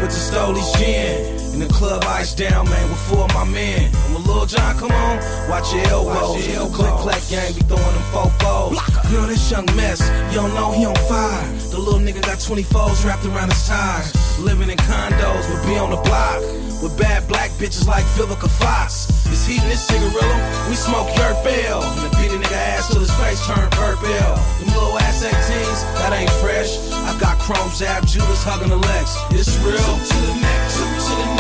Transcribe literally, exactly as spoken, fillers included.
with the Stoli's gin. In the club, ice down, man, with four of my men. And when Lil Jon come on, watch your elbows. Watch your click clack gang be throwing them fofos. Girl, this young mess, you don't know he on fire. The little nigga got twenty-fours wrapped around his tires. Living in condos, but be on the block with bad black bitches like Vivica Fox. It's heating this cigarillo, we smoke Yerp L. And beat a nigga ass till his face turn purple. Them little ass eighteens, that ain't fresh. I got Chrome Zap, Judas hugging the legs. It's real. To the neck, to the neck.